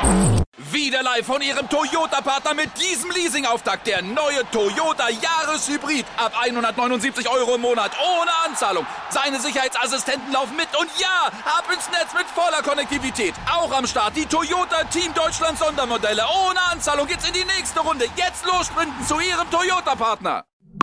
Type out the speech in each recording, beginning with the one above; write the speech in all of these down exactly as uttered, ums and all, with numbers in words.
Wieder live von Ihrem Toyota-Partner mit diesem Leasing-Auftakt. Der neue Toyota Jahreshybrid. Ab hundertneunundsiebzig Euro im Monat. Ohne Anzahlung. Seine Sicherheitsassistenten laufen mit. Und ja, ab ins Netz mit voller Konnektivität. Auch am Start die Toyota Team Deutschland Sondermodelle. Ohne Anzahlung geht's in die nächste Runde. Jetzt los sprinten zu Ihrem Toyota-Partner.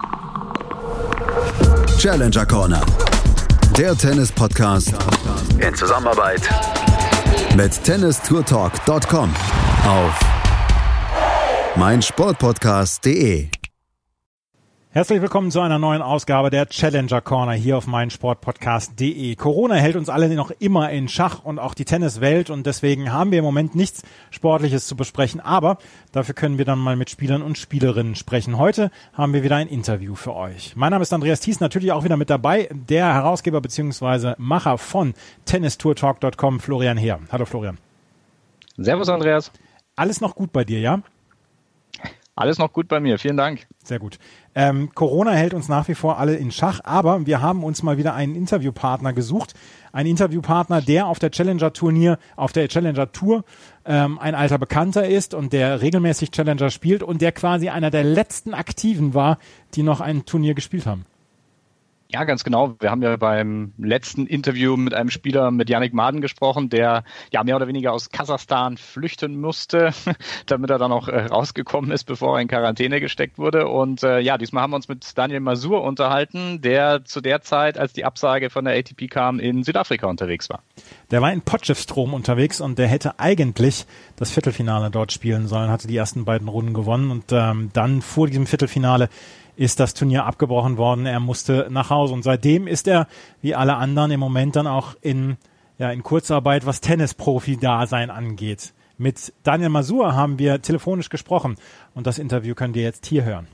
Challenger Corner. Der Tennis-Podcast in Zusammenarbeit mit tennis tour talk punkt com auf meinsportpodcast punkt de. Herzlich willkommen zu einer neuen Ausgabe der Challenger Corner hier auf meinsportpodcast punkt de. Corona hält uns alle noch immer in Schach und auch die Tenniswelt, und deswegen haben wir im Moment nichts Sportliches zu besprechen, aber dafür können wir dann mal mit Spielern und Spielerinnen sprechen. Heute haben wir wieder ein Interview für euch. Mein Name ist Andreas Thies, natürlich auch wieder mit dabei, der Herausgeber bzw. Macher von tennis tour talk punkt com, Florian Heer. Hallo Florian. Servus Andreas. Alles noch gut bei dir, ja? Alles noch gut bei mir, vielen Dank. Sehr gut. Ähm, Corona hält uns nach wie vor alle in Schach, aber wir haben uns mal wieder einen Interviewpartner gesucht. Ein Interviewpartner, der auf der Challenger-Turnier, auf der Challenger-Tour ähm, ein alter Bekannter ist und der regelmäßig Challenger spielt und der quasi einer der letzten Aktiven war, die noch ein Turnier gespielt haben. Ja, ganz genau. Wir haben ja beim letzten Interview mit einem Spieler, mit Yannick Maaden, gesprochen, der ja mehr oder weniger aus Kasachstan flüchten musste, damit er dann auch äh, rausgekommen ist, bevor er in Quarantäne gesteckt wurde. Und äh, ja, diesmal haben wir uns mit Daniel Masur unterhalten, der zu der Zeit, als die Absage von der A T P kam, in Südafrika unterwegs war. Der war in Potchefstroom unterwegs und der hätte eigentlich das Viertelfinale dort spielen sollen, hatte die ersten beiden Runden gewonnen und ähm, dann vor diesem Viertelfinale ist das Turnier abgebrochen worden. Er musste nach Hause und seitdem ist er, wie alle anderen, im Moment dann auch in, ja, in Kurzarbeit, was Tennisprofi-Dasein angeht. Mit Daniel Masur haben wir telefonisch gesprochen und das Interview könnt ihr jetzt hier hören.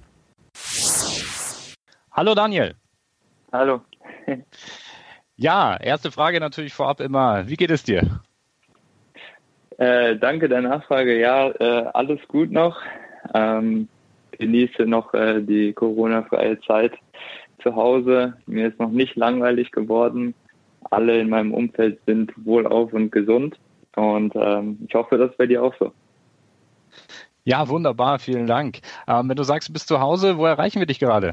Hallo Daniel. Hallo. Ja, erste Frage natürlich vorab immer, wie geht es dir? Äh, danke der Nachfrage. Ja, äh, alles gut noch. Ähm, genieße noch äh, die Corona-freie Zeit zu Hause. Mir ist noch nicht langweilig geworden. Alle in meinem Umfeld sind wohlauf und gesund. Und ähm, ich hoffe, das ist bei dir auch so. Ja, wunderbar. Vielen Dank. Ähm, wenn du sagst, du bist zu Hause, wo erreichen wir dich gerade?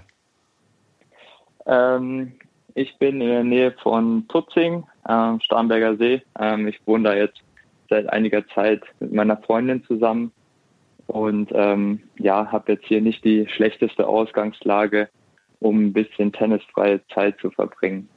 Ähm, ich bin in der Nähe von Tutzing, ähm, Starnberger See. Ähm, ich wohne da jetzt seit einiger Zeit mit meiner Freundin zusammen. Und ähm, ja, habe jetzt hier nicht die schlechteste Ausgangslage, um ein bisschen tennisfreie Zeit zu verbringen.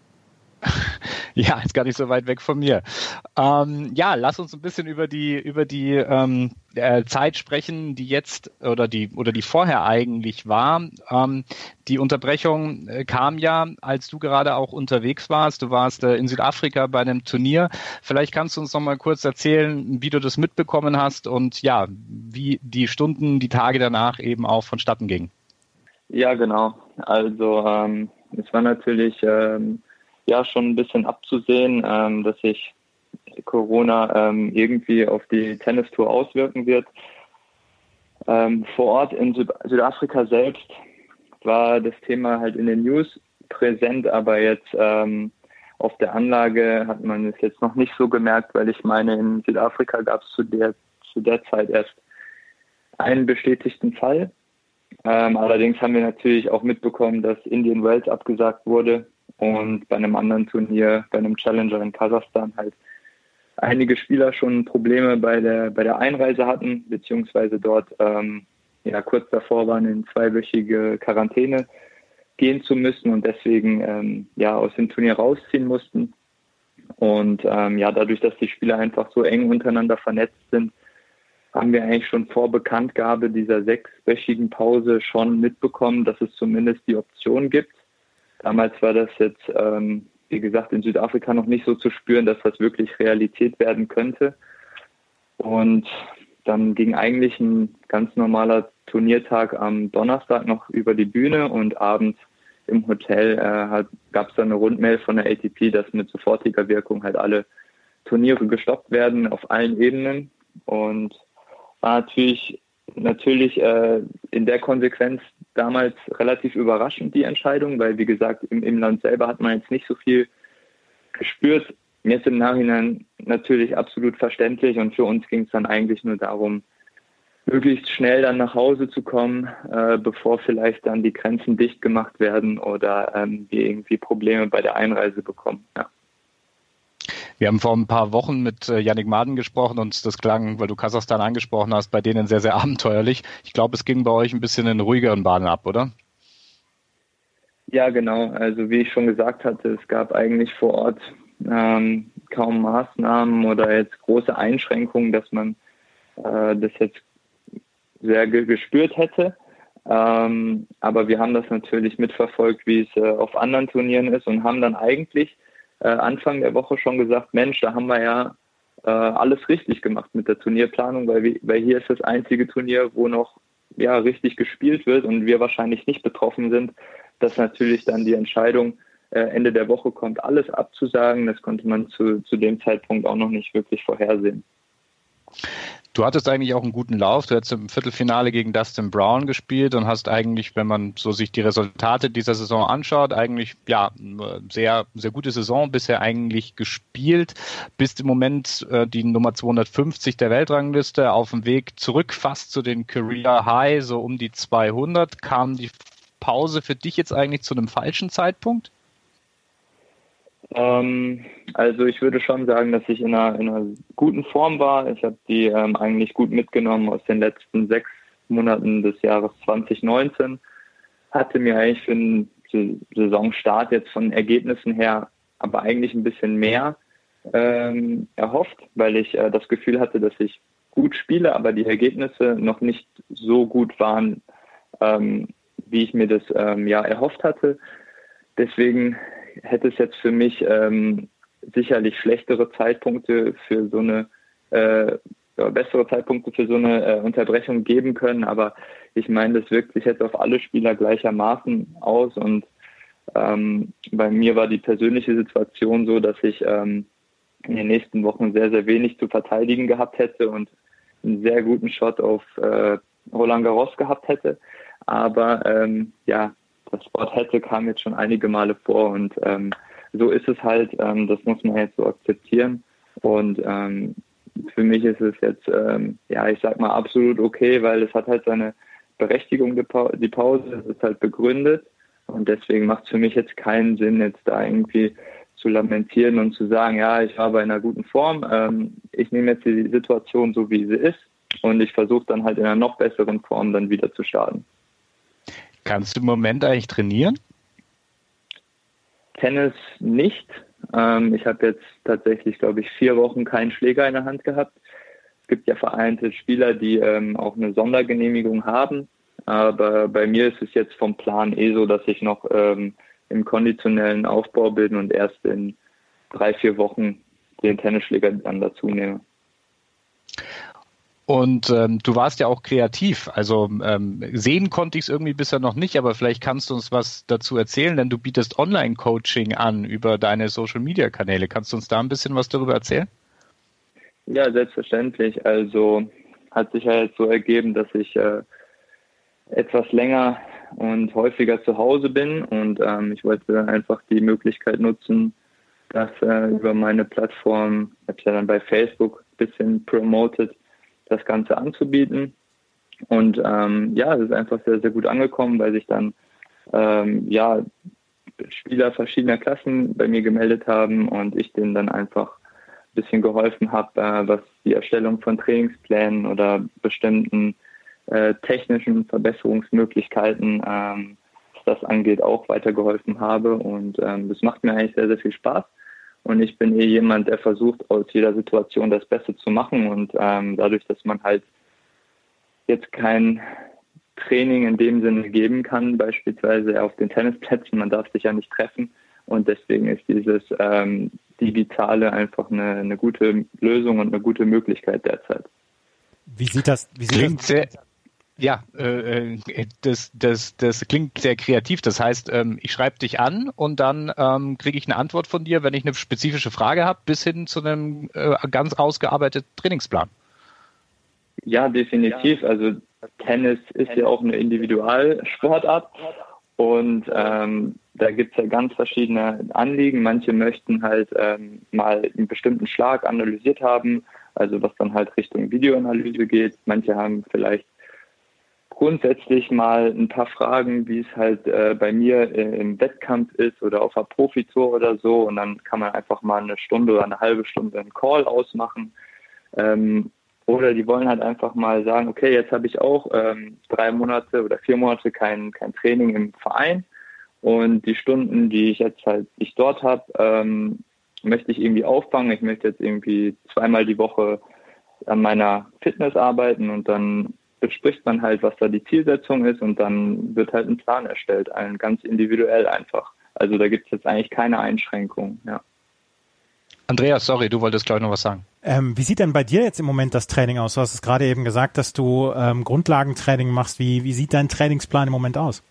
Ja, ist gar nicht so weit weg von mir. Ähm, ja, lass uns ein bisschen über die über die ähm, äh, Zeit sprechen, die jetzt oder die oder die vorher eigentlich war. Ähm, die Unterbrechung äh, kam ja, als du gerade auch unterwegs warst. Du warst äh, in Südafrika bei einem Turnier. Vielleicht kannst du uns noch mal kurz erzählen, wie du das mitbekommen hast und ja, wie die Stunden, die Tage danach eben auch vonstatten gingen. Ja, genau. Also ähm, es war natürlich ähm, ja schon ein bisschen abzusehen, ähm, dass sich Corona ähm, irgendwie auf die Tennistour auswirken wird. Ähm, vor Ort in Süd- Südafrika selbst war das Thema halt in den News präsent, aber jetzt ähm, auf der Anlage hat man es jetzt noch nicht so gemerkt, weil ich meine, in Südafrika gab es zu der, zu der Zeit erst einen bestätigten Fall. Ähm, allerdings haben wir natürlich auch mitbekommen, dass Indian Wells abgesagt wurde und bei einem anderen Turnier, bei einem Challenger in Kasachstan halt einige Spieler schon Probleme bei der bei der Einreise hatten, beziehungsweise dort ähm, ja kurz davor waren, in zweiwöchige Quarantäne gehen zu müssen und deswegen ähm, ja aus dem Turnier rausziehen mussten. Und ähm, ja, dadurch, dass die Spieler einfach so eng untereinander vernetzt sind, haben wir eigentlich schon vor Bekanntgabe dieser sechswöchigen Pause schon mitbekommen, dass es zumindest die Option gibt. Damals war das jetzt, ähm, wie gesagt, in Südafrika noch nicht so zu spüren, dass das wirklich Realität werden könnte. Und dann ging eigentlich ein ganz normaler Turniertag am Donnerstag noch über die Bühne und abends im Hotel äh, gab es dann eine Rundmail von der A T P, dass mit sofortiger Wirkung halt alle Turniere gestoppt werden auf allen Ebenen. Und war natürlich, natürlich äh, in der Konsequenz damals relativ überraschend, die Entscheidung, weil, wie gesagt, im, im Land selber hat man jetzt nicht so viel gespürt, jetzt im Nachhinein natürlich absolut verständlich und für uns ging es dann eigentlich nur darum, möglichst schnell dann nach Hause zu kommen, äh, bevor vielleicht dann die Grenzen dicht gemacht werden oder ähm, wir irgendwie Probleme bei der Einreise bekommen. Ja. Wir haben vor ein paar Wochen mit Yannick Maaden gesprochen und das klang, weil du Kasachstan angesprochen hast, bei denen sehr, sehr abenteuerlich. Ich glaube, es ging bei euch ein bisschen in ruhigeren Bahnen ab, oder? Ja, genau. Also wie ich schon gesagt hatte, es gab eigentlich vor Ort ähm, kaum Maßnahmen oder jetzt große Einschränkungen, dass man äh, das jetzt sehr ge- gespürt hätte. Ähm, aber wir haben das natürlich mitverfolgt, wie es äh, auf anderen Turnieren ist und haben dann eigentlich äh, Anfang der Woche schon gesagt, Mensch, da haben wir ja äh, alles richtig gemacht mit der Turnierplanung, weil, wir, weil hier ist das einzige Turnier, wo noch ja richtig gespielt wird und wir wahrscheinlich nicht betroffen sind, dass natürlich dann die Entscheidung äh, Ende der Woche kommt, alles abzusagen. Das konnte man zu, zu dem Zeitpunkt auch noch nicht wirklich vorhersehen. Du hattest eigentlich auch einen guten Lauf. Du hast im Viertelfinale gegen Dustin Brown gespielt und hast eigentlich, wenn man so sich die Resultate dieser Saison anschaut, eigentlich ja sehr sehr gute Saison bisher eigentlich gespielt. Bist im Moment äh, die Nummer zweihundertfünfzig der Weltrangliste, auf dem Weg zurück fast zu den Career High, so um die zweihundert. Kam die Pause für dich jetzt eigentlich zu einem falschen Zeitpunkt? Ähm, also ich würde schon sagen, dass ich in einer, in einer guten Form war. Ich habe die ähm, eigentlich gut mitgenommen aus den letzten sechs Monaten des Jahres zwanzig neunzehn. Hatte mir eigentlich für den Saisonstart jetzt von Ergebnissen her aber eigentlich ein bisschen mehr ähm, erhofft, weil ich äh, das Gefühl hatte, dass ich gut spiele, aber die Ergebnisse noch nicht so gut waren, ähm, wie ich mir das ähm, ja erhofft hatte. Deswegen hätte es jetzt für mich ähm, sicherlich schlechtere Zeitpunkte für so eine, äh, bessere Zeitpunkte für so eine äh, Unterbrechung geben können. Aber ich meine, das wirkt sich jetzt auf alle Spieler gleichermaßen aus. Und ähm, bei mir war die persönliche Situation so, dass ich ähm, in den nächsten Wochen sehr, sehr wenig zu verteidigen gehabt hätte und einen sehr guten Shot auf äh, Roland Garros gehabt hätte. Aber ähm, ja, das Wort hätte kam jetzt schon einige Male vor und ähm, so ist es halt, ähm, das muss man jetzt so akzeptieren und ähm, für mich ist es jetzt, ähm, ja, ich sag mal absolut okay, weil es hat halt seine Berechtigung, die, pa- die Pause, es ist halt begründet und deswegen macht es für mich jetzt keinen Sinn, jetzt da irgendwie zu lamentieren und zu sagen, ja, ich war bei einer guten Form, ähm, ich nehme jetzt die Situation so, wie sie ist und ich versuche dann halt in einer noch besseren Form dann wieder zu starten. Kannst du im Moment eigentlich trainieren? Tennis nicht. Ähm, ich habe jetzt tatsächlich, glaube ich, vier Wochen keinen Schläger in der Hand gehabt. Es gibt ja vereinzelt Spieler, die ähm, auch eine Sondergenehmigung haben. Aber bei mir ist es jetzt vom Plan eh so, dass ich noch ähm, im konditionellen Aufbau bin und erst in drei, vier Wochen den Tennisschläger dann dazu nehme. Und ähm, du warst ja auch kreativ, also ähm, sehen konnte ich es irgendwie bisher noch nicht, aber vielleicht kannst du uns was dazu erzählen, denn du bietest Online-Coaching an über deine Social-Media-Kanäle. Kannst du uns da ein bisschen was darüber erzählen? Ja, selbstverständlich. Also hat sich ja jetzt so ergeben, dass ich äh, etwas länger und häufiger zu Hause bin und ähm, ich wollte einfach die Möglichkeit nutzen, das äh, über meine Plattform, ich habe es ja dann bei Facebook ein bisschen promoted, das Ganze anzubieten. Und ähm, ja, es ist einfach sehr, sehr gut angekommen, weil sich dann ähm, ja Spieler verschiedener Klassen bei mir gemeldet haben und ich denen dann einfach ein bisschen geholfen habe, äh, was die Erstellung von Trainingsplänen oder bestimmten äh, technischen Verbesserungsmöglichkeiten, ähm, was das angeht, auch weitergeholfen habe. Und ähm, das macht mir eigentlich sehr, sehr viel Spaß. Und ich bin eh jemand, der versucht, aus jeder Situation das Beste zu machen. Und ähm, dadurch, dass man halt jetzt kein Training in dem Sinne geben kann, beispielsweise auf den Tennisplätzen, man darf sich ja nicht treffen. Und deswegen ist dieses ähm, Digitale einfach eine, eine gute Lösung und eine gute Möglichkeit derzeit. Wie sieht das, wie sieht Klingt das? sehr, ja, äh, das, das, das klingt sehr kreativ. Das heißt, ähm, ich schreibe dich an und dann ähm, kriege ich eine Antwort von dir, wenn ich eine spezifische Frage habe, bis hin zu einem äh, ganz ausgearbeiteten Trainingsplan. Ja, definitiv. Also Tennis ist ja auch eine Individualsportart Und ähm, da gibt es ja ganz verschiedene Anliegen. Manche möchten halt ähm, mal einen bestimmten Schlag analysiert haben, also was dann halt Richtung Videoanalyse geht. Manche haben vielleicht grundsätzlich mal ein paar Fragen, wie es halt äh, bei mir äh, im Wettkampf ist oder auf einer Profitour oder so. Und dann kann man einfach mal eine Stunde oder eine halbe Stunde einen Call ausmachen. Ähm, oder die wollen halt einfach mal sagen, okay, jetzt habe ich auch ähm, drei Monate oder vier Monate kein, kein Training im Verein. Und die Stunden, die ich jetzt halt ich dort habe, ähm, möchte ich irgendwie auffangen. Ich möchte jetzt irgendwie zweimal die Woche an meiner Fitness arbeiten und dann bespricht man halt, was da die Zielsetzung ist und dann wird halt ein Plan erstellt, ein ganz individuell einfach. Also da gibt es jetzt eigentlich keine Einschränkung, ja. Andreas, sorry, du wolltest, glaube ich, noch was sagen. Ähm, wie sieht denn bei dir jetzt im Moment das Training aus? Du hast es gerade eben gesagt, dass du ähm, Grundlagentraining machst. Wie, wie sieht dein Trainingsplan im Moment aus?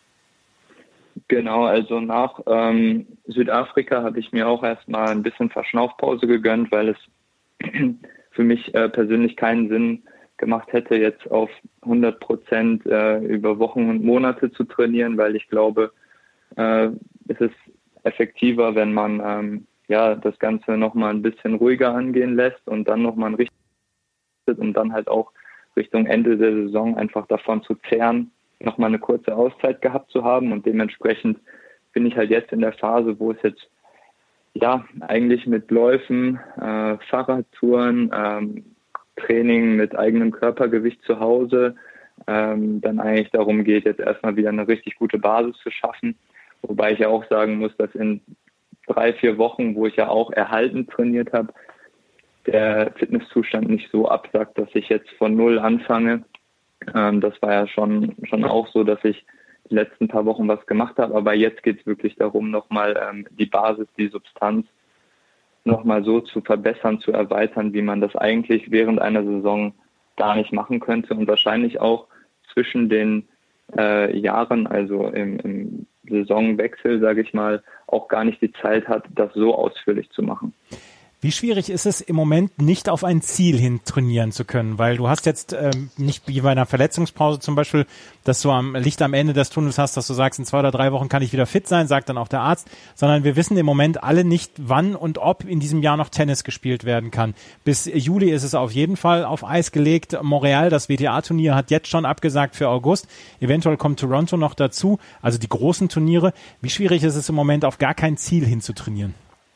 Genau, also nach ähm, Südafrika habe ich mir auch erstmal ein bisschen Verschnaufpause gegönnt, weil es für mich äh, persönlich keinen Sinn gemacht hätte, jetzt auf hundert Prozent äh, über Wochen und Monate zu trainieren, weil ich glaube, äh, es ist effektiver, wenn man ähm, ja das Ganze nochmal ein bisschen ruhiger angehen lässt und dann nochmal ein richtig und dann halt auch Richtung Ende der Saison einfach davon zu zehren, nochmal eine kurze Auszeit gehabt zu haben und dementsprechend bin ich halt jetzt in der Phase, wo es jetzt ja eigentlich mit Läufen, äh, Fahrradtouren, ähm, Training mit eigenem Körpergewicht zu Hause, ähm, dann eigentlich darum geht, jetzt erstmal wieder eine richtig gute Basis zu schaffen. Wobei ich ja auch sagen muss, dass in drei, vier Wochen, wo ich ja auch erhalten trainiert habe, der Fitnesszustand nicht so absackt, dass ich jetzt von Null anfange. Ähm, das war ja schon, schon auch so, dass ich die letzten paar Wochen was gemacht habe. Aber jetzt geht es wirklich darum, nochmal ähm, die Basis, die Substanz nochmal so zu verbessern, zu erweitern, wie man das eigentlich während einer Saison gar nicht machen könnte und wahrscheinlich auch zwischen den äh, Jahren, also im, im Saisonwechsel, sage ich mal, auch gar nicht die Zeit hat, das so ausführlich zu machen. Wie schwierig ist es im Moment, nicht auf ein Ziel hin trainieren zu können? Weil du hast jetzt ähm, nicht wie bei einer Verletzungspause zum Beispiel, dass du am Licht am Ende des Tunnels hast, dass du sagst, in zwei oder drei Wochen kann ich wieder fit sein, sagt dann auch der Arzt, sondern wir wissen im Moment alle nicht, wann und ob in diesem Jahr noch Tennis gespielt werden kann. Bis Juli ist es auf jeden Fall auf Eis gelegt. Montreal, das W T A-Turnier, hat jetzt schon abgesagt für August. Eventuell kommt Toronto noch dazu, also die großen Turniere. Wie schwierig ist es im Moment, auf gar kein Ziel hin zu trainieren?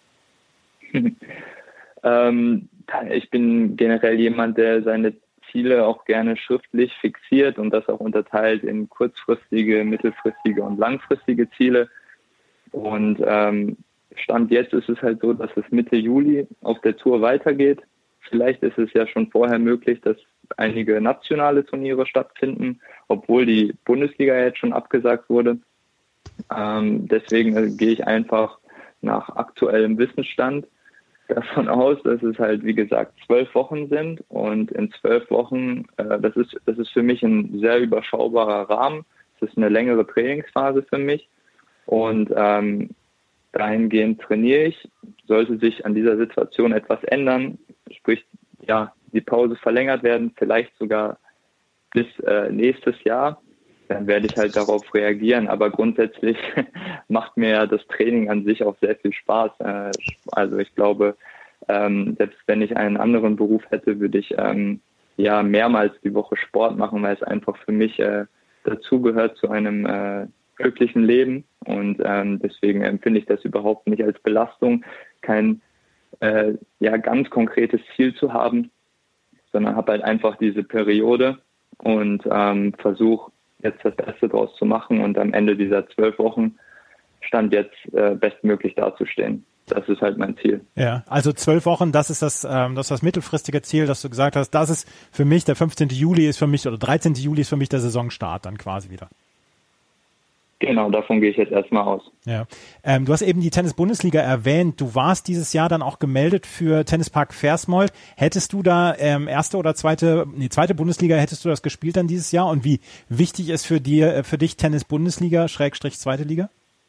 Ähm, ich bin generell jemand, der seine Ziele auch gerne schriftlich fixiert und das auch unterteilt in kurzfristige, mittelfristige und langfristige Ziele. Und ähm, Stand jetzt ist es halt so, dass es Mitte Juli auf der Tour weitergeht. Vielleicht ist es ja schon vorher möglich, dass einige nationale Turniere stattfinden, obwohl die Bundesliga jetzt schon abgesagt wurde. Ähm, deswegen also, gehe ich einfach nach aktuellem Wissensstand davon aus, dass es halt, wie gesagt, zwölf Wochen sind und in zwölf Wochen, äh, das ist, das ist für mich ein sehr überschaubarer Rahmen. Es ist eine längere Trainingsphase für mich und ähm, dahingehend trainiere ich. Sollte sich an dieser Situation etwas ändern, sprich, ja, die Pause verlängert werden, vielleicht sogar bis äh, nächstes Jahr, dann werde ich halt darauf reagieren. Aber grundsätzlich macht mir ja das Training an sich auch sehr viel Spaß. Also ich glaube, selbst wenn ich einen anderen Beruf hätte, würde ich ja mehrmals die Woche Sport machen, weil es einfach für mich dazugehört zu einem glücklichen Leben. Und deswegen empfinde ich das überhaupt nicht als Belastung, kein ja ganz konkretes Ziel zu haben, sondern habe halt einfach diese Periode und versuche jetzt das Beste draus zu machen und am Ende dieser zwölf Wochen Stand jetzt äh, bestmöglich dazustehen. Das ist halt mein Ziel. Ja, also zwölf Wochen, das ist das, ähm, das ist das mittelfristige Ziel, dass du gesagt hast, das ist für mich, der fünfzehnten Juli ist für mich, oder dreizehnten Juli ist für mich der Saisonstart dann quasi wieder. Genau, davon gehe ich jetzt erstmal aus. Ja, ähm, du hast eben die Tennis-Bundesliga erwähnt. Du warst dieses Jahr dann auch gemeldet für Tennispark Versmold. Hättest du da ähm, erste oder zweite, nee, zweite Bundesliga, hättest du das gespielt dann dieses Jahr? Und wie wichtig ist für dir, für dich Tennis-Bundesliga, Schrägstrich zweite Liga?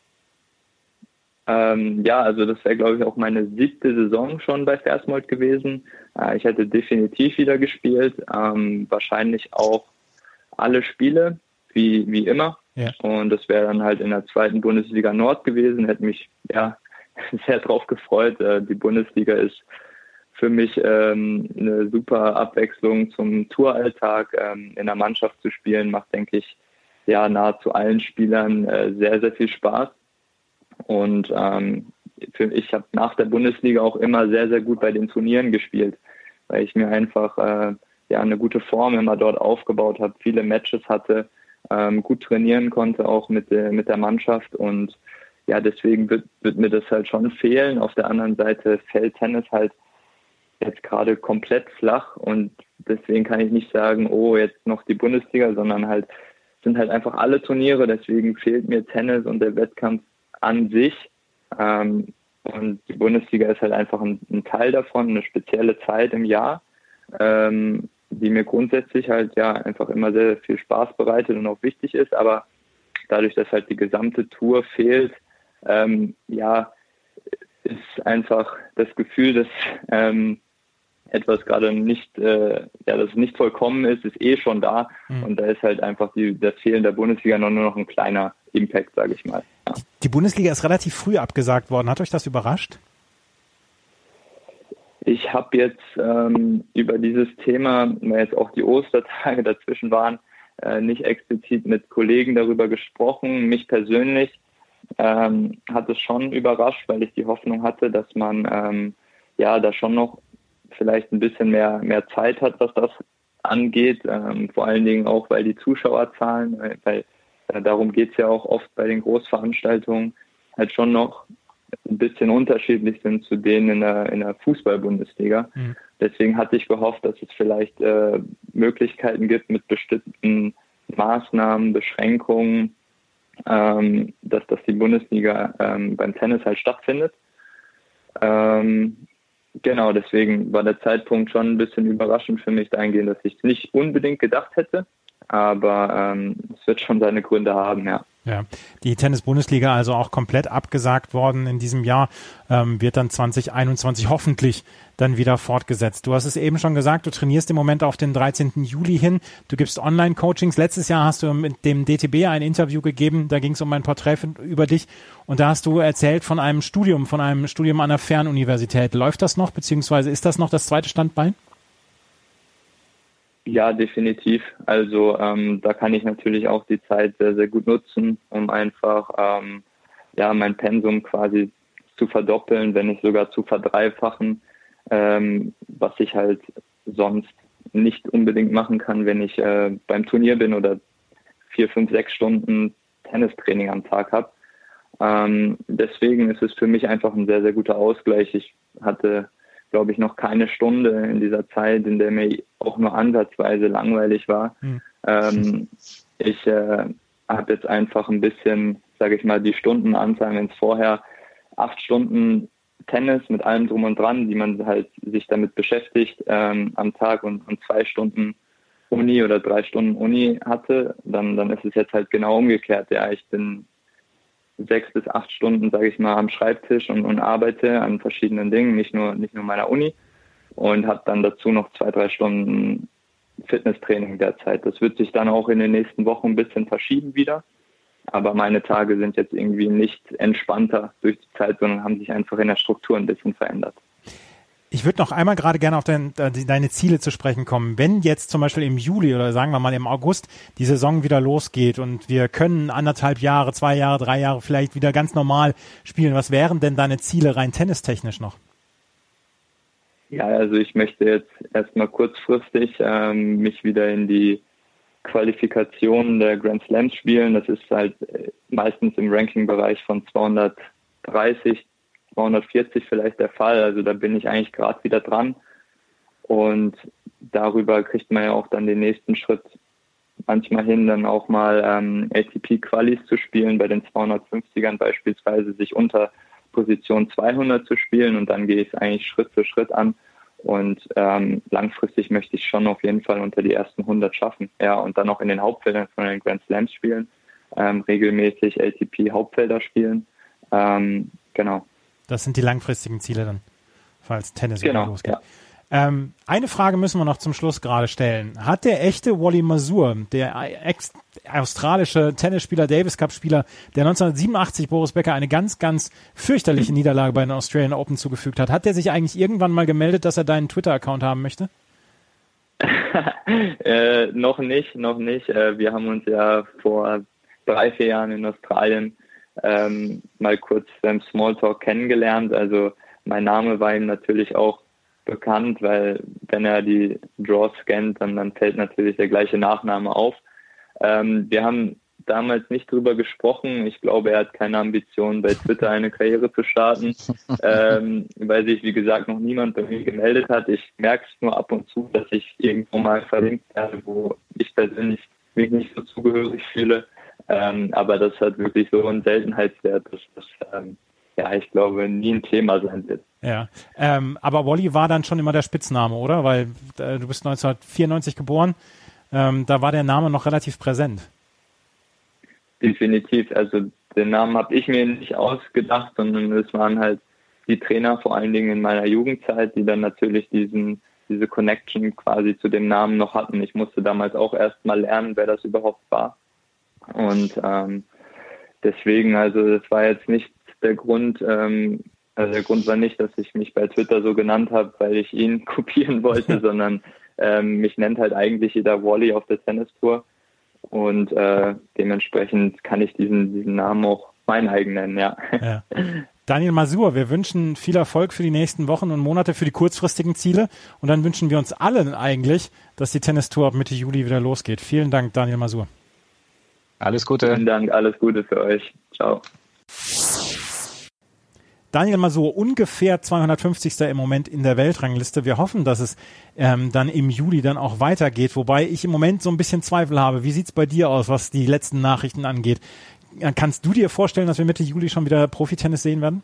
Ähm, ja, also das wäre, glaube ich, auch meine siebte Saison schon bei Versmold gewesen. Äh, ich hätte definitiv wieder gespielt, ähm, wahrscheinlich auch alle Spiele, wie, wie immer. Ja. Und das wäre dann halt in der zweiten Bundesliga Nord gewesen. Hätte mich ja sehr drauf gefreut. Die Bundesliga ist für mich ähm, eine super Abwechslung zum Touralltag. Ähm, in der Mannschaft zu spielen macht, denke ich, ja nahezu allen Spielern äh, sehr, sehr viel Spaß. Und ähm, für, ich habe nach der Bundesliga auch immer sehr, sehr gut bei den Turnieren gespielt, weil ich mir einfach äh, ja eine gute Form immer dort aufgebaut habe, viele Matches hatte, ähm, gut trainieren konnte, auch mit der, mit der Mannschaft. Und ja, deswegen wird, wird mir das halt schon fehlen. Auf der anderen Seite fällt Tennis halt jetzt gerade komplett flach und deswegen kann ich nicht sagen, oh, jetzt noch die Bundesliga, sondern halt sind halt einfach alle Turniere, deswegen fehlt mir Tennis und der Wettkampf an sich. Ähm, und die Bundesliga ist halt einfach ein, ein Teil davon, eine spezielle Zeit im Jahr, ähm, die mir grundsätzlich halt ja einfach immer sehr, sehr viel Spaß bereitet und auch wichtig ist, aber dadurch, dass halt die gesamte Tour fehlt, ähm, ja, ist einfach das Gefühl, dass ähm, etwas gerade nicht, äh, ja, das nicht vollkommen ist, ist eh schon da. Mhm. Und da ist halt einfach die, das Fehlen der Bundesliga noch nur noch ein kleiner Impact, sage ich mal. Ja. Die Bundesliga ist relativ früh abgesagt worden. Hat euch das überrascht? Ich habe jetzt ähm, über dieses Thema, weil jetzt auch die Ostertage dazwischen waren, äh, nicht explizit mit Kollegen darüber gesprochen. Mich persönlich ähm, hat es schon überrascht, weil ich die Hoffnung hatte, dass man ähm, ja da schon noch vielleicht ein bisschen mehr mehr Zeit hat, was das angeht. Ähm, vor allen Dingen auch, weil die Zuschauerzahlen, weil äh, darum geht es ja auch oft bei den Großveranstaltungen, halt schon noch ein bisschen unterschiedlich sind zu denen in der, in der Fußball-Bundesliga. Mhm. Deswegen hatte ich gehofft, dass es vielleicht äh, Möglichkeiten gibt mit bestimmten Maßnahmen, Beschränkungen, ähm, dass, dass die Bundesliga ähm, beim Tennis halt stattfindet. Ähm, genau, deswegen war der Zeitpunkt schon ein bisschen überraschend für mich dahingehend, dass ich es nicht unbedingt gedacht hätte, aber ähm, es wird schon seine Gründe haben, ja. Ja, die Tennis-Bundesliga also auch komplett abgesagt worden in diesem Jahr, ähm, wird dann zwanzig einundzwanzig hoffentlich dann wieder fortgesetzt. Du hast es eben schon gesagt, du trainierst im Moment auf den dreizehnten Juli hin, du gibst Online-Coachings. Letztes Jahr hast du mit dem D T B ein Interview gegeben, da ging es um ein Porträt über dich und da hast du erzählt von einem Studium, von einem Studium an einer Fernuniversität. Läuft das noch, beziehungsweise ist das noch das zweite Standbein? Ja, definitiv. Also ähm, da kann ich natürlich auch die Zeit sehr, sehr gut nutzen, um einfach ähm, ja mein Pensum quasi zu verdoppeln, wenn nicht sogar zu verdreifachen, ähm, was ich halt sonst nicht unbedingt machen kann, wenn ich äh, beim Turnier bin oder vier, fünf, sechs Stunden Tennistraining am Tag habe. Ähm, deswegen ist es für mich einfach ein sehr, sehr guter Ausgleich. Ich hatte glaube ich, noch keine Stunde in dieser Zeit, in der mir auch nur ansatzweise langweilig war. Mhm. Ähm, ich äh, habe jetzt einfach ein bisschen, sage ich mal, die Stundenanzahl, wenn es vorher acht Stunden Tennis mit allem drum und dran, die man halt sich damit beschäftigt ähm, am Tag und, und zwei Stunden Uni oder drei Stunden Uni hatte, dann, dann ist es jetzt halt genau umgekehrt. Ja, ich bin sechs bis acht Stunden, sage ich mal, am Schreibtisch und, und arbeite an verschiedenen Dingen, nicht nur nicht nur meiner Uni und habe dann dazu noch zwei, drei Stunden Fitnesstraining derzeit. Das wird sich dann auch in den nächsten Wochen ein bisschen verschieben wieder, aber meine Tage sind jetzt irgendwie nicht entspannter durch die Zeit, sondern haben sich einfach in der Struktur ein bisschen verändert. Ich würde noch einmal gerade gerne auf dein, deine Ziele zu sprechen kommen. Wenn jetzt zum Beispiel im Juli oder sagen wir mal im August die Saison wieder losgeht und wir können anderthalb Jahre, zwei Jahre, drei Jahre vielleicht wieder ganz normal spielen, was wären denn deine Ziele rein tennistechnisch noch? Ja, also ich möchte jetzt erstmal kurzfristig ähm, mich wieder in die Qualifikation der Grand Slams spielen. Das ist halt meistens im Ranking-Bereich von zweihundertdreißig, zweihundertvierzig vielleicht der Fall. Also da bin ich eigentlich gerade wieder dran. Und darüber kriegt man ja auch dann den nächsten Schritt manchmal hin, dann auch mal ähm, A T P-Qualis zu spielen, bei den zweihundertfünfzigern beispielsweise sich unter Position zweihundert zu spielen. Und dann gehe ich es eigentlich Schritt für Schritt an. Und ähm, langfristig möchte ich schon auf jeden Fall unter die ersten hundert schaffen. Ja, und dann auch in den Hauptfeldern von den Grand Slams spielen, ähm, regelmäßig A T P-Hauptfelder spielen. Ähm, genau. Das sind die langfristigen Ziele dann, falls Tennis genau, wieder losgeht. Ja. Ähm, eine Frage müssen wir noch zum Schluss gerade stellen. Hat der echte Wally Masur, der ex- australische Tennisspieler, Davis Cup Spieler, der neunzehnhundertsiebenundachtzig Boris Becker eine ganz, ganz fürchterliche Niederlage bei den Australian Open zugefügt hat, hat der sich eigentlich irgendwann mal gemeldet, dass er deinen Twitter-Account haben möchte? äh, noch nicht, noch nicht. Äh, wir haben uns ja vor drei, vier Jahren in Australien ähm, mal kurz beim Smalltalk kennengelernt. Also mein Name war ihm natürlich auch bekannt, weil wenn er die Draws scannt, dann, dann fällt natürlich der gleiche Nachname auf. Ähm, wir haben damals nicht drüber gesprochen. Ich glaube, er hat keine Ambition, bei Twitter eine Karriere zu starten, ähm, weil sich, wie gesagt, noch niemand bei mir gemeldet hat. Ich merke es nur ab und zu, dass ich irgendwo mal verlinkt werde, wo ich persönlich mich nicht so zugehörig fühle. Ähm, aber das hat wirklich so einen Seltenheitswert, dass das, ähm, ja, ich glaube, nie ein Thema sein wird. Ja, ähm, aber Wally war dann schon immer der Spitzname, oder? Weil äh, du bist neunzehnhundertvierundneunzig geboren, ähm, da war der Name noch relativ präsent. Definitiv, also den Namen habe ich mir nicht ausgedacht, sondern es waren halt die Trainer, vor allen Dingen in meiner Jugendzeit, die dann natürlich diesen diese Connection quasi zu dem Namen noch hatten. Ich musste damals auch erst mal lernen, wer das überhaupt war. Und ähm, deswegen, also das war jetzt nicht der Grund, ähm, also der Grund war nicht, dass ich mich bei Twitter so genannt habe, weil ich ihn kopieren wollte, sondern ähm, mich nennt halt eigentlich jeder Wally auf der Tennistour und äh, dementsprechend kann ich diesen diesen Namen auch mein eigen nennen, ja. ja. Daniel Masur, wir wünschen viel Erfolg für die nächsten Wochen und Monate, für die kurzfristigen Ziele und dann wünschen wir uns allen eigentlich, dass die Tennistour ab Mitte Juli wieder losgeht. Vielen Dank, Daniel Masur. Alles Gute. Vielen Dank, alles Gute für euch. Ciao. Daniel Masur, ungefähr zweihundertfünfzigster im Moment in der Weltrangliste. Wir hoffen, dass es ähm, dann im Juli dann auch weitergeht, wobei ich im Moment so ein bisschen Zweifel habe. Wie sieht's bei dir aus, was die letzten Nachrichten angeht? Kannst du dir vorstellen, dass wir Mitte Juli schon wieder Profitennis sehen werden?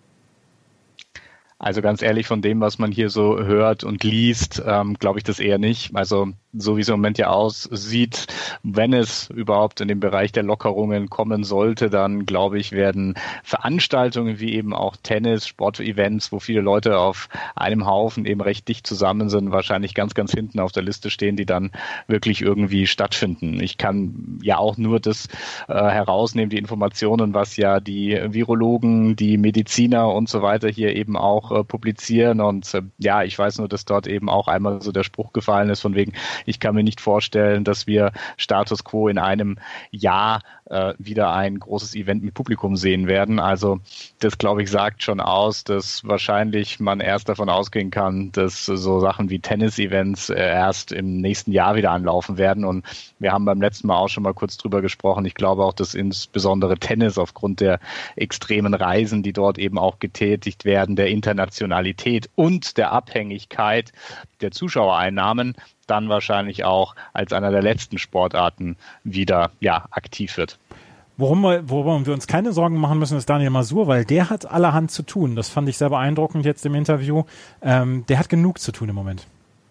Also ganz ehrlich, von dem, was man hier so hört und liest, ähm, glaube ich das eher nicht. Also so wie es im Moment ja aussieht, wenn es überhaupt in den Bereich der Lockerungen kommen sollte, dann glaube ich, werden Veranstaltungen wie eben auch Tennis, Sportevents, wo viele Leute auf einem Haufen eben recht dicht zusammen sind, wahrscheinlich ganz, ganz hinten auf der Liste stehen, die dann wirklich irgendwie stattfinden. Ich kann ja auch nur das äh, herausnehmen, die Informationen, was ja die Virologen, die Mediziner und so weiter hier eben auch äh, publizieren. Und äh, ja, ich weiß nur, dass dort eben auch einmal so der Spruch gefallen ist, von wegen, ich kann mir nicht vorstellen, dass wir Status Quo in einem Jahr äh, wieder ein großes Event mit Publikum sehen werden. Also das, glaube ich, sagt schon aus, dass wahrscheinlich man erst davon ausgehen kann, dass so Sachen wie Tennis-Events äh, erst im nächsten Jahr wieder anlaufen werden. Und wir haben beim letzten Mal auch schon mal kurz drüber gesprochen. Ich glaube auch, dass insbesondere Tennis aufgrund der extremen Reisen, die dort eben auch getätigt werden, der Internationalität und der Abhängigkeit der Zuschauereinnahmen dann wahrscheinlich auch als einer der letzten Sportarten wieder ja, aktiv wird. Worum wir, worum wir uns keine Sorgen machen müssen, ist Daniel Masur, weil der hat allerhand zu tun. Das fand ich sehr beeindruckend jetzt im Interview. Ähm, der hat genug zu tun im Moment.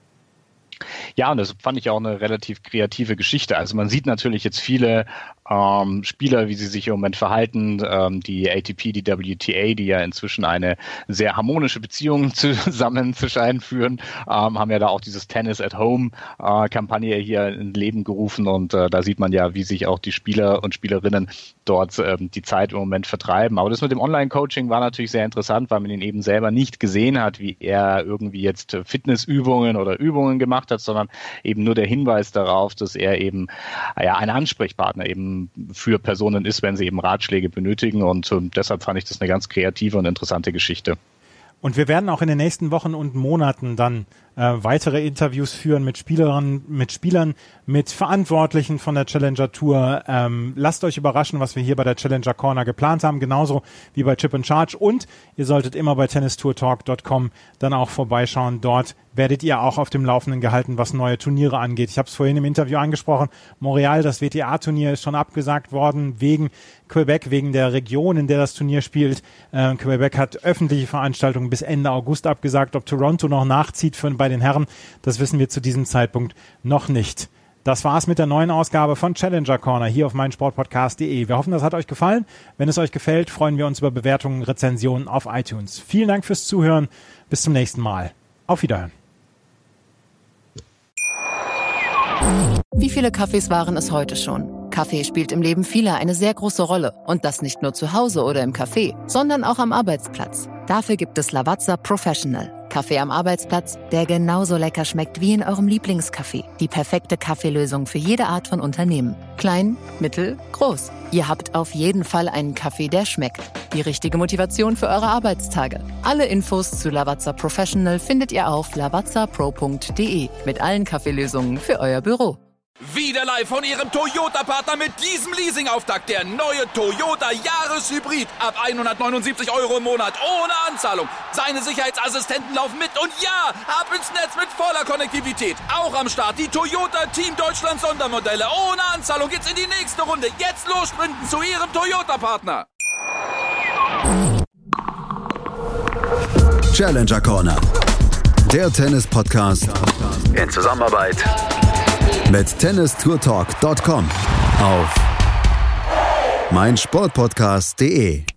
Ja, und das fand ich auch eine relativ kreative Geschichte. Also man sieht natürlich jetzt viele ähm, Spieler, wie sie sich im Moment verhalten. Ähm, die A T P, die W T A, die ja inzwischen eine sehr harmonische Beziehung zusammen zu scheinen führen, ähm, haben ja da auch dieses Tennis at Home äh, Kampagne hier in Leben gerufen. Und äh, da sieht man ja, wie sich auch die Spieler und Spielerinnen dort ähm, die Zeit im Moment vertreiben. Aber das mit dem Online-Coaching war natürlich sehr interessant, weil man ihn eben selber nicht gesehen hat, wie er irgendwie jetzt Fitnessübungen oder Übungen gemacht hat, sondern eben nur der Hinweis darauf, dass er eben ja ein Ansprechpartner eben für Personen ist, wenn sie eben Ratschläge benötigen. Und äh, deshalb fand ich das eine ganz kreative und interessante Geschichte. Und wir werden auch in den nächsten Wochen und Monaten dann äh, weitere Interviews führen mit Spielerinnen, mit Spielern, mit Verantwortlichen von der Challenger Tour. Ähm, lasst euch überraschen, was wir hier bei der Challenger Corner geplant haben, genauso wie bei Chip and Charge. Und ihr solltet immer bei tennis tour talk dot com dann auch vorbeischauen. Dort werdet ihr auch auf dem Laufenden gehalten, was neue Turniere angeht. Ich habe es vorhin im Interview angesprochen. Montreal, das W T A-Turnier ist schon abgesagt worden wegen Quebec, wegen der Region, in der das Turnier spielt. Äh, Quebec hat öffentliche Veranstaltungen bis Ende August abgesagt. Ob Toronto noch nachzieht für, bei den Herren, das wissen wir zu diesem Zeitpunkt noch nicht. Das war's mit der neuen Ausgabe von Challenger Corner hier auf meinsportpodcast punkt de. Wir hoffen, das hat euch gefallen. Wenn es euch gefällt, freuen wir uns über Bewertungen, Rezensionen auf iTunes. Vielen Dank fürs Zuhören. Bis zum nächsten Mal. Auf Wiederhören. Wie viele Kaffees waren es heute schon? Kaffee spielt im Leben vieler eine sehr große Rolle. Und das nicht nur zu Hause oder im Café, sondern auch am Arbeitsplatz. Dafür gibt es Lavazza Professional. Kaffee am Arbeitsplatz, der genauso lecker schmeckt wie in eurem Lieblingscafé. Die perfekte Kaffeelösung für jede Art von Unternehmen. Klein, mittel, groß. Ihr habt auf jeden Fall einen Kaffee, der schmeckt. Die richtige Motivation für eure Arbeitstage. Alle Infos zu Lavazza Professional findet ihr auf lavazza pro punkt de mit allen Kaffeelösungen für euer Büro. Wieder live von Ihrem Toyota-Partner mit diesem Leasing-Auftakt. Der neue Toyota Jahreshybrid. Ab hundertneunundsiebzig Euro im Monat. Ohne Anzahlung. Seine Sicherheitsassistenten laufen mit. Und ja, ab ins Netz mit voller Konnektivität. Auch am Start die Toyota Team Deutschland Sondermodelle. Ohne Anzahlung geht's in die nächste Runde. Jetzt los sprinten zu Ihrem Toyota-Partner. Challenger Corner. Der Tennis-Podcast in Zusammenarbeit mit tennis tour talk punkt com auf meinsportpodcast punkt de.